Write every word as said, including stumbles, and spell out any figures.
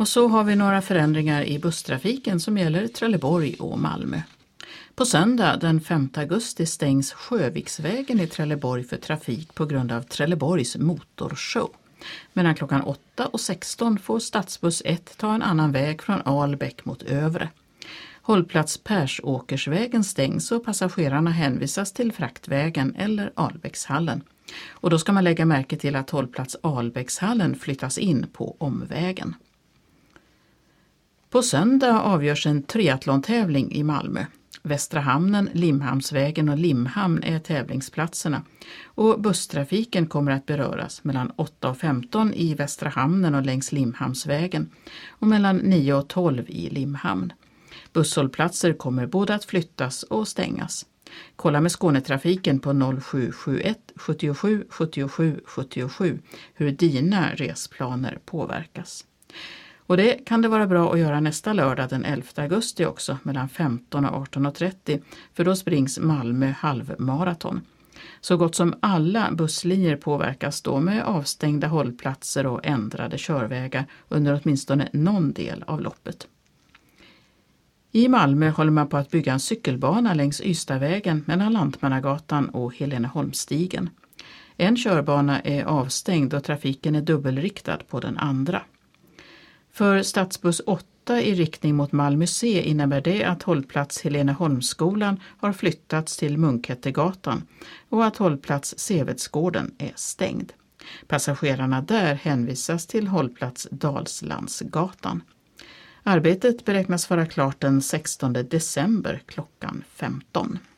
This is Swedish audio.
Och så har vi några förändringar i busstrafiken som gäller Trelleborg och Malmö. På söndag den femte augusti stängs Sjöviksvägen i Trelleborg för trafik på grund av Trelleborgs motorshow. Mellan klockan åtta och sexton får stadsbuss ett ta en annan väg från Albäck mot Övre. Hållplats Persåkersvägen stängs och passagerarna hänvisas till Fraktvägen eller Albäckshallen. Och då ska man lägga märke till att hållplats Albäckshallen flyttas in på omvägen. På söndag avgörs en triathlon-tävling i Malmö. Västra hamnen, Limhamnsvägen och Limhamn är tävlingsplatserna och busstrafiken kommer att beröras mellan åtta och femton i Västra hamnen och längs Limhamnsvägen och mellan nio och tolv i Limhamn. Busshållplatser kommer både att flyttas och stängas. Kolla med Skånetrafiken på noll sju sju ett sjuttiosju sjuttiosju sjuttiosju hur dina resplaner påverkas. Och det kan det vara bra att göra nästa lördag den elfte augusti också mellan femton och arton och trettio för då springs Malmö halvmaraton. Så gott som alla busslinjer påverkas då med avstängda hållplatser och ändrade körvägar under åtminstone någon del av loppet. I Malmö håller man på att bygga en cykelbana längs Ystadvägen mellan Lantmannagatan och Heleneholmsstigen. En körbana är avstängd och trafiken är dubbelriktad på den andra. För stadsbuss åtta i riktning mot Malmö C innebär det att hållplats Heleneholmsskolan har flyttats till Munkhättegatan och att hållplats Sevedsgården är stängd. Passagerarna där hänvisas till hållplats Dalslandsgatan. Arbetet beräknas vara klart den sextonde december klockan femton.